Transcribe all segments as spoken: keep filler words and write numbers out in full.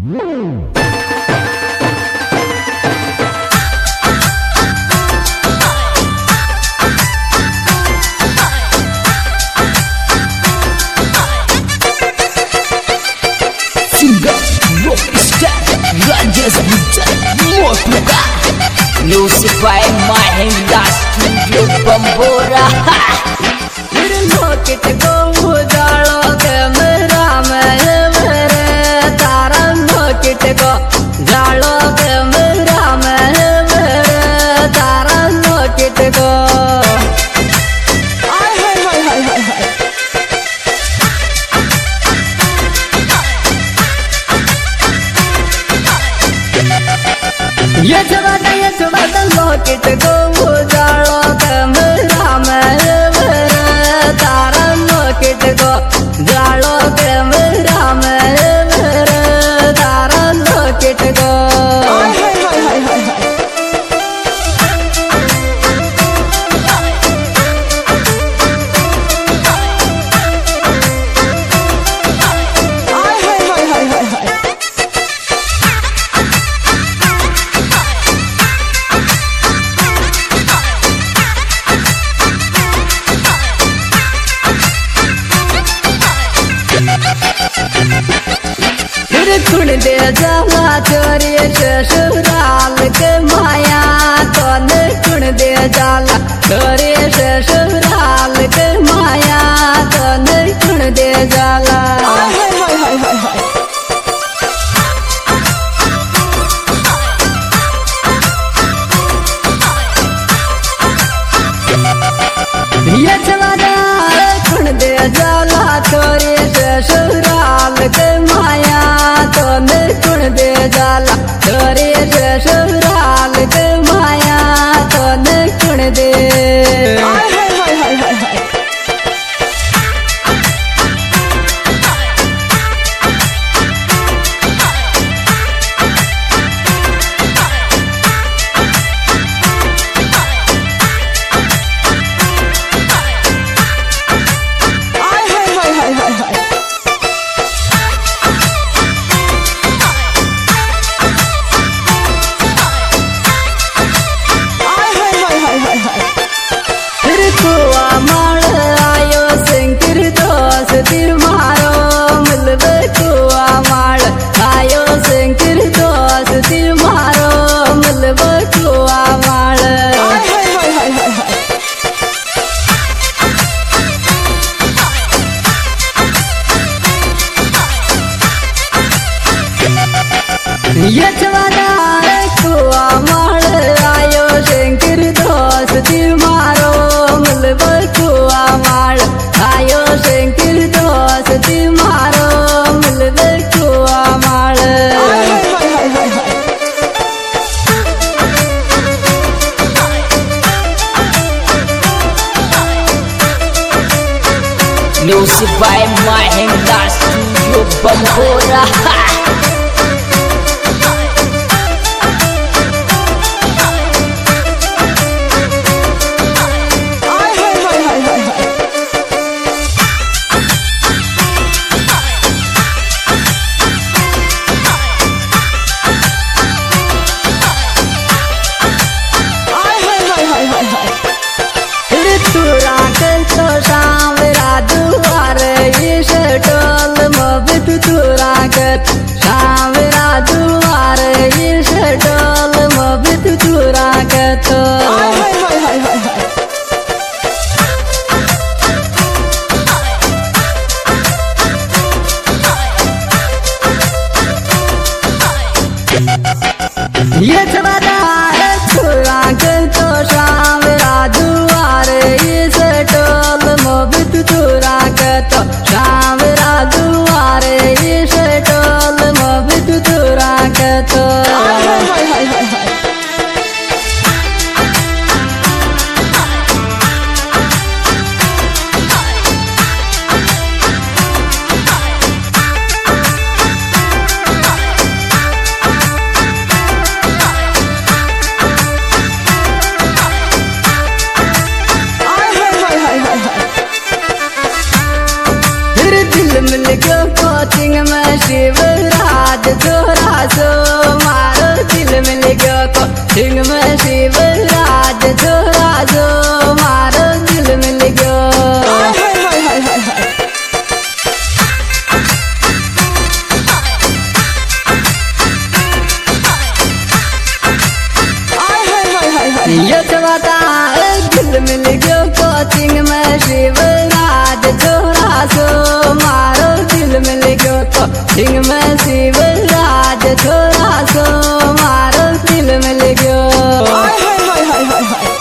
Music by Mahinda Studio Bambora. लोकित गो जालो camera में मेरे तारा लोकित गो जालो कैमरा में मेरे तारा लोकित गो हाय हाय हाय हाय हाय हाय ये जवान ये जवान लोकित गो जालो कैमरा में तारा लोकित गो जालो कैमरा में मेरे तारा लोकित गो हाय हाय हाय हाय हाय फिर सुन दे जाला चोरी ससुराल के माया तन सुन दे जाला चोरी ससुराल के माया तन सुन दे जाला हाय हाय हाय हाय हाय ये जवाना सुन दे जाला चोरी ससुराल के माया तन सुन दे जाला चोरी ससुराल के माया तन सुन दे हाय हाय हाय हाय हाय हाय तिर मारो मिलवे कुआ माल आयो शंकर दोस तिर मारो मिलवे कुआ माल हाय हाय हाय हाय हाय हाय ये जवाना कुआ माल आयो शंकर दोस तिर मारो मिलवे कुआ माल आयो शंकर दोस तिर मारो मिलवे कुआ माल हाय हाय हाय हाय हाय Music by Mahinda Studio Bambora. Singh में शिवराज थोड़ा सो मारो दिल में गयो। हाय हाय हाय हाय हाय हाय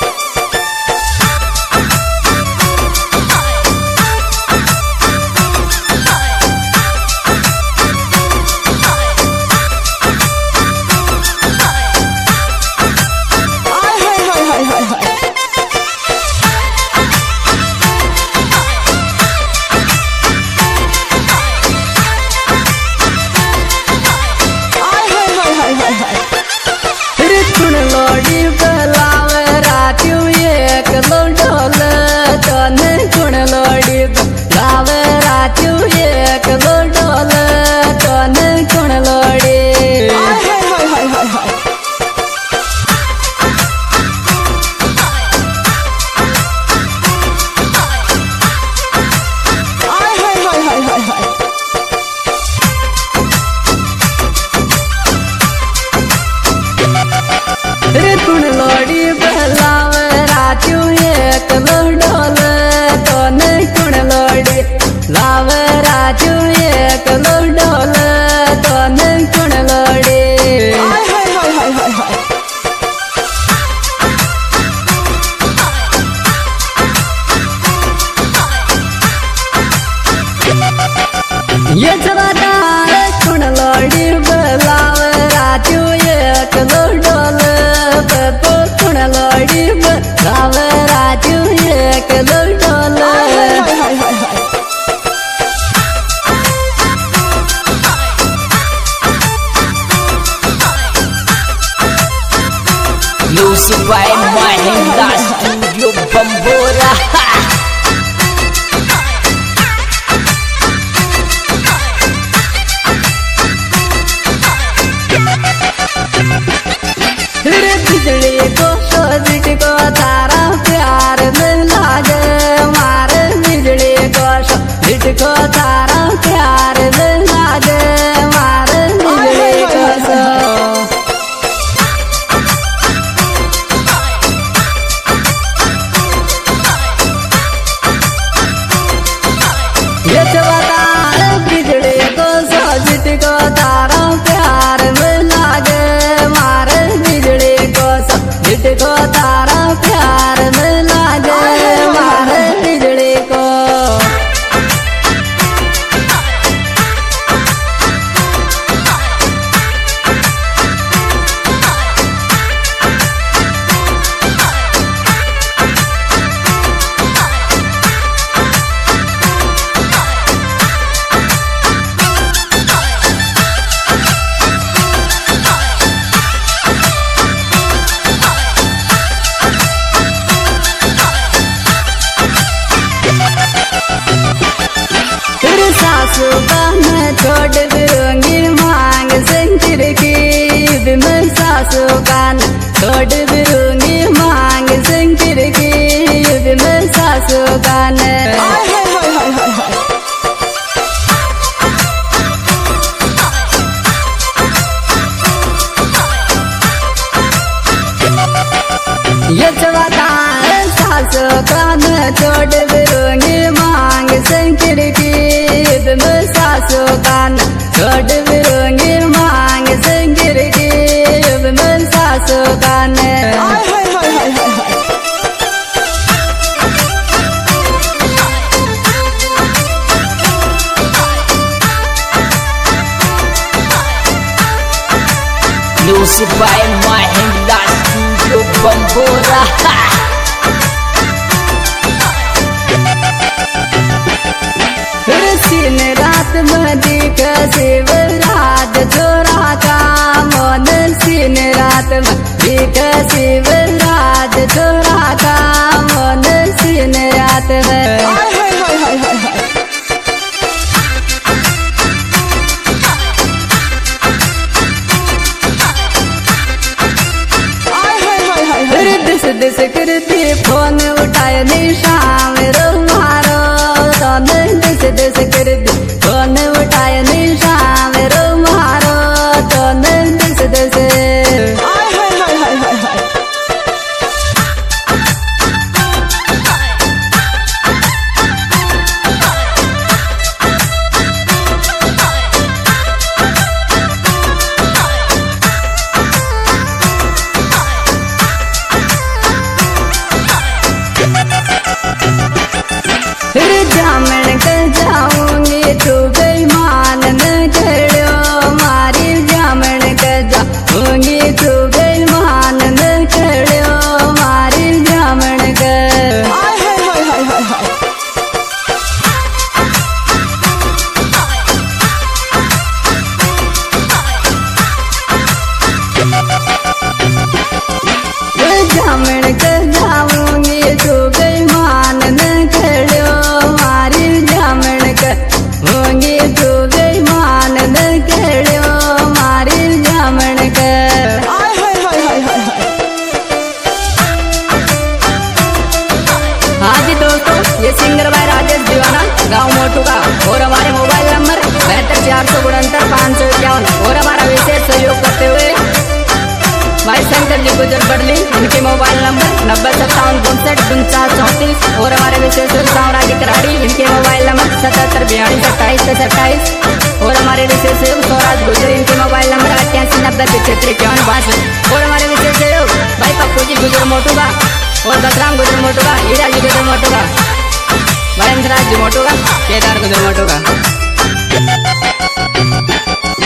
ये जवाना कुण लोड़ी बलाव राजू एक लोडोल बबो कुण लोड़ी बलाव राजू एक लोडोल। Music by Mahendra Studio Bambora. बिजली को सोजिट को तारा प्यार में लागे मारे बिजली को सोजिट को तारा प्यार में लागे मारे बिजली को सो। ये चवाता बिजली को सोजिट को तारा प्यार में लागे मारे बिजली को सोजिट को तारा प्यार में लागे मारे बिजली को। सासू बहन छोड़ बिरोंगी मांग सिंगर की युद्ध में सासू कान छोड़ बिरोंगी मांग सिंगर की युद्ध में सासू कान। ये चवाता सासू कान छोड़ बिरोंगी मांग सिंगर की युद्ध में सासू कान छोड़ बिरोंगी मांग सिंगर की युद्ध में सासू कान। Music by Mahendra Studio Bambora. दिन रात मदी का शिवराज छोरा का मन दिन रात मदी का शिवराज छोरा का मन दिन रात है। दिस दिस करती फोन उठाए निशान रो मारो दोनों दिस दिस करती फोन उठाए निशान रो मारो दोनों दिस दिस। उनचास चौंतीस। और हमारे विशेष साम्राज्य के कराड़ी, इनके मोबाइल नंबर सतहत्तर बयालीस अट्ठाईस दस अट्ठाईस। और हमारे विशेष सहयोग स्वराज गुजर, इनके मोबाइल नंबर अट्ठासी नब्बे पिछहत्तर इक्यावन बासठ। और हमारे विशेष सहयोग भाई पप्पू जी गुजर मोटू का, और बसराम गुजर मोटू का, हीरा जी गुजर मोटू का, महेंद्र राज जी मोटू का, केदार गुजर मोटू का।